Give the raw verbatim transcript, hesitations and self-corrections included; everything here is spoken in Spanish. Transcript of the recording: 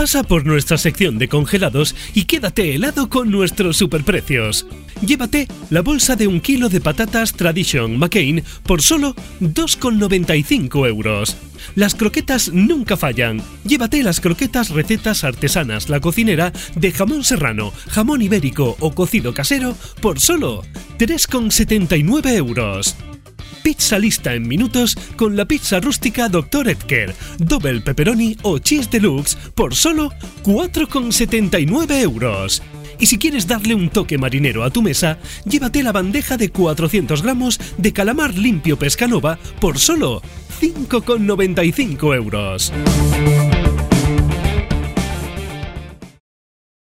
Pasa por nuestra sección de congelados y quédate helado con nuestros superprecios. Llévate la bolsa de un kilo de patatas Tradition McCain por solo dos con noventa y cinco euros. Las croquetas nunca fallan. Llévate las croquetas recetas artesanas La Cocinera de jamón serrano, jamón ibérico o cocido casero por solo tres con setenta y nueve euros. Pizza lista en minutos con la pizza rústica doctor Edgar, double pepperoni o cheese deluxe por solo cuatro con setenta y nueve euros. Y si quieres darle un toque marinero a tu mesa, llévate la bandeja de cuatrocientos gramos de calamar limpio Pescanova por solo cinco con noventa y cinco euros.